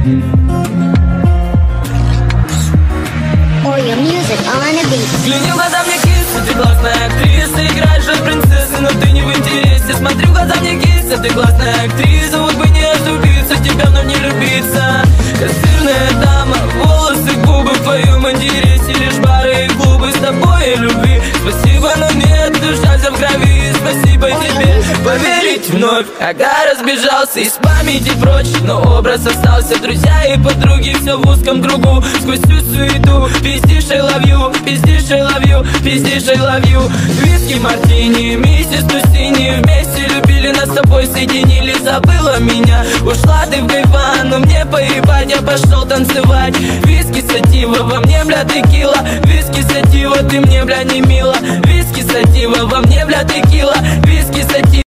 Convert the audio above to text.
Взгляни в глаза мне, киса, ты классная актриса. Играешь же принцессы, но ты не в интересе. Смотри в глаза мне, киса, ты классная актриса. Вот бы не оступиться, тебя вновь не любиться. Костырная дама, волосы, губы в твоем интересе. Лишь бары и клубы с тобой и любви. Спасибо, но нет, душа вся в крови. Спасибо тебе, поверить вновь. Ага, разбежался из памяти прочь, но образ остался. Друзья и подруги, все в узком кругу. Сквозь всю суету пиздишь I love you, пиздишь I love you, пиздишь I love you. Виски, мартини, миссис Тусини. Вместе любили, нас с тобой соединили. Забыла меня, ушла ты в гайван, но мне поебать, я пошел танцевать. Виски, сатива, во мне, бля, текила. Виски, сатива, ты мне, бля, не мила. Виски, сатива, во мне, бля, текила. Виски, сатива.